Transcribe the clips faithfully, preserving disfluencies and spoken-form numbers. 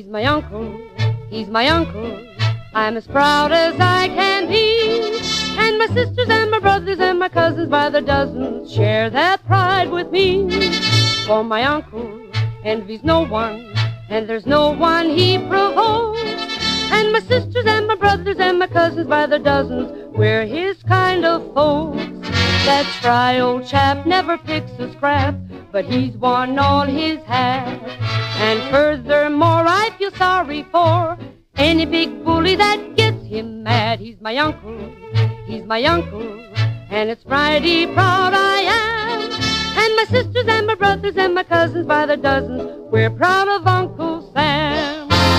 He's my uncle, he's my uncle. I'm as proud as I can be. And my sisters and my brothers and my cousins by the dozens share that pride with me. For my uncle envies no one, and there's no one he provokes. And my sisters and my brothers and my cousins by the dozens, we're his kind of folks. That spry old chap never picks a scrap, but he's won all his hat. And furthermore, I feel sorry for any big bully that gets him mad. He's my uncle, he's my uncle, and it's mighty proud I am. And my sisters and my brothers and my cousins by the dozens, we're proud of Uncle Sam.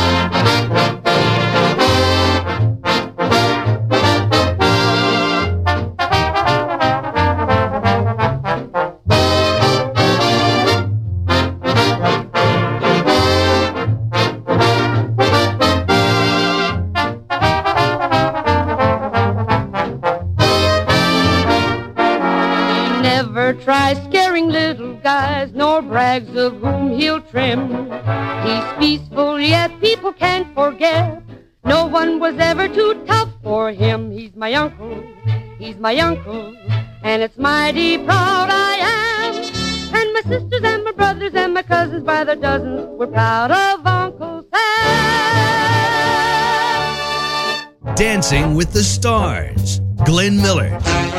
Try scaring little guys, nor brags of whom he'll trim. He's peaceful, yet people can't forget. No one was ever too tough for him. He's my uncle, he's my uncle, and it's mighty proud I am. And my sisters and my brothers and my cousins by the dozens, we're proud of Uncle Sam. Dancing with the Stars, Glenn Miller.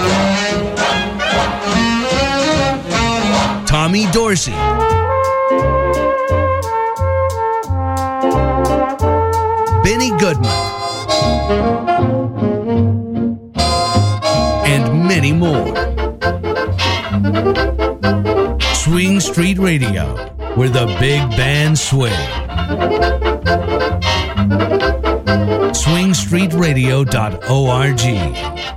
Tommy Dorsey. Benny Goodman. And many more. Swing Street Radio, where the big band swing. swing street radio dot org